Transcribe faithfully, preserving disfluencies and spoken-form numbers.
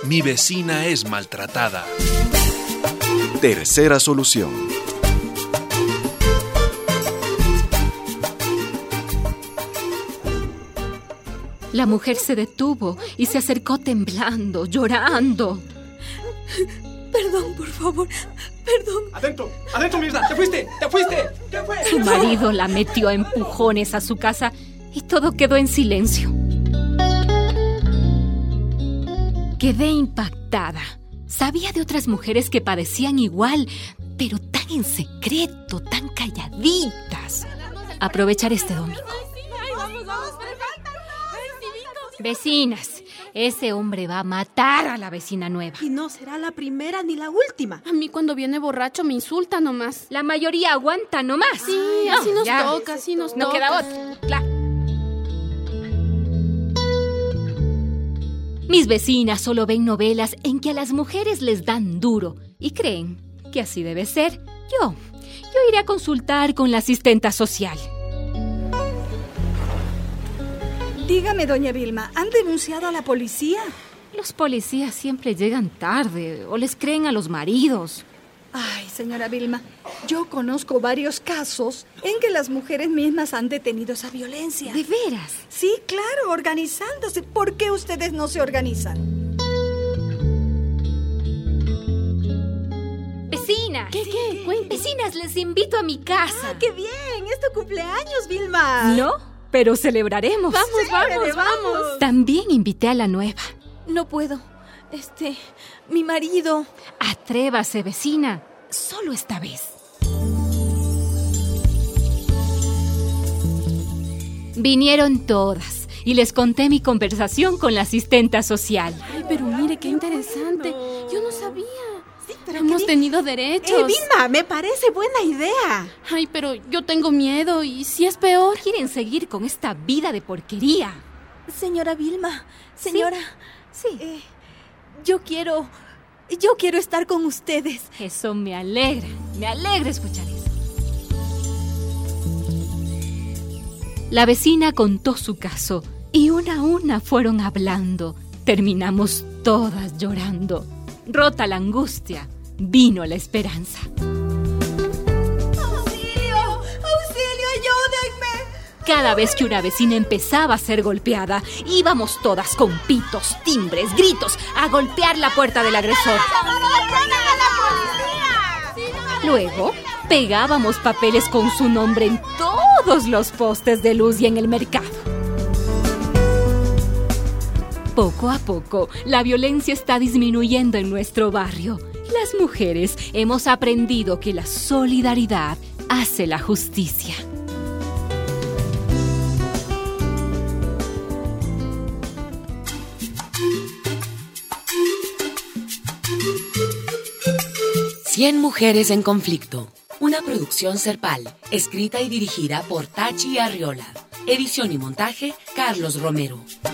Mi vecina es maltratada. Tercera solución. La mujer se detuvo y se acercó temblando, llorando. Perdón, por favor, perdón. Adentro, adentro, Mirna, te fuiste, te fuiste, te fue. Su marido la metió a empujones a su casa y todo quedó en silencio. Quedé impactada. Sabía de otras mujeres que padecían igual, pero tan en secreto, tan calladitas. Aprovechar este domingo. Vecinas, ese hombre va a matar a la vecina nueva. Y no será la primera ni la última. A mí cuando viene borracho me insulta nomás. La mayoría aguanta nomás. Sí, No, así nos ya. toca, así nos No toca. queda otra. Claro. Mis vecinas solo ven novelas en que a las mujeres les dan duro y creen que así debe ser. Yo, yo iré a consultar con la asistenta social. Dígame, doña Vilma, ¿han denunciado a la policía? Los policías siempre llegan tarde o les creen a los maridos. Ay, señora Vilma, yo conozco varios casos en que las mujeres mismas han detenido esa violencia. ¿De veras? Sí, claro, organizándose. ¿Por qué ustedes no se organizan? ¡Vecinas! ¿Qué, qué? Cuente. Vecinas, les invito a mi casa. ¡Ah, qué bien! ¡Es tu cumpleaños, Vilma! ¿No? Pero celebraremos. Vamos, Chévere, vamos, vamos. También invité a la nueva. No puedo. Este, mi marido... Atrévase, vecina. Solo esta vez. Vinieron todas y les conté mi conversación con la asistenta social. Ay, pero mire, qué interesante. Yo no sabía. Sí, pero Hemos ¿qué di- tenido derechos. Eh, Vilma, me parece buena idea. Ay, pero yo tengo miedo y si es peor. ¿Quieren seguir con esta vida de porquería? Señora Vilma, señora... Sí. eh, yo quiero... Yo quiero estar con ustedes. Eso me alegra. Me alegra escuchar eso. La vecina contó su caso y una a una fueron hablando. Terminamos todas llorando. Rota la angustia, vino la esperanza. ¡Auxilio! ¡Auxilio! ¡Ayúdenme! Cada vez que una vecina empezaba a ser golpeada, íbamos todas con pitos, timbres, gritos a golpear la puerta del agresor. Luego, pegábamos papeles con su nombre en todos los postes de luz y en el mercado. Poco a poco, la violencia está disminuyendo en nuestro barrio. Las mujeres hemos aprendido que la solidaridad hace la justicia. Cien mujeres en conflicto. Una producción Serpal, escrita y dirigida por Tachi Arriola. Edición y montaje, Carlos Romero.